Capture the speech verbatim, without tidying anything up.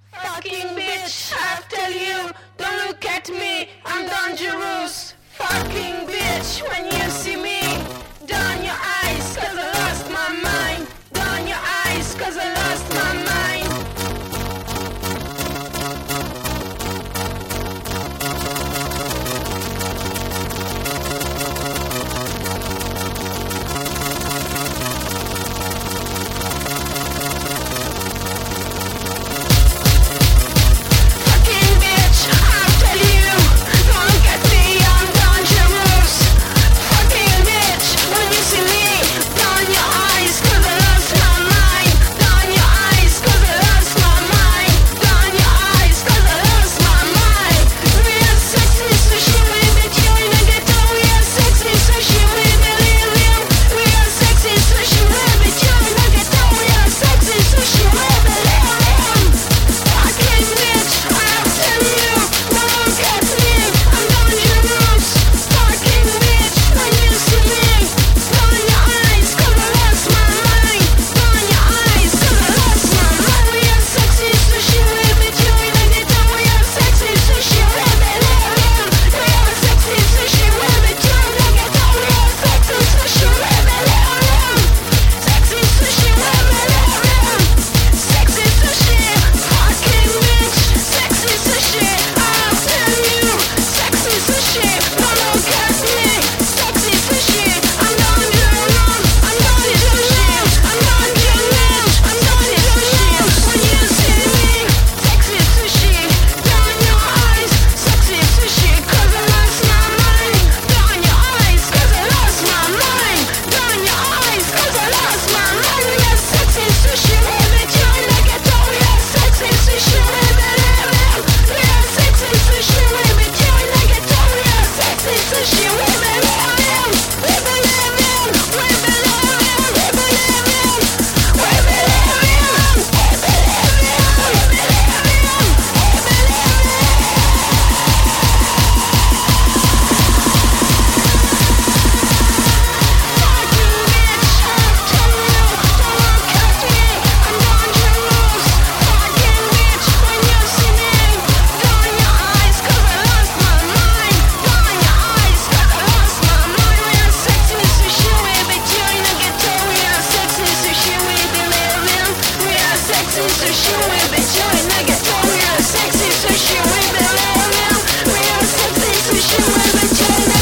Fucking bitch, I tell you, don't look at me, I'm dangerous. Fucking bitch, when you see me, down your eyes, cause I lost my mind. Down your eyes, cause I lost my mind. Sexy sushi, we be living. We are sexy sushi, we be chilling.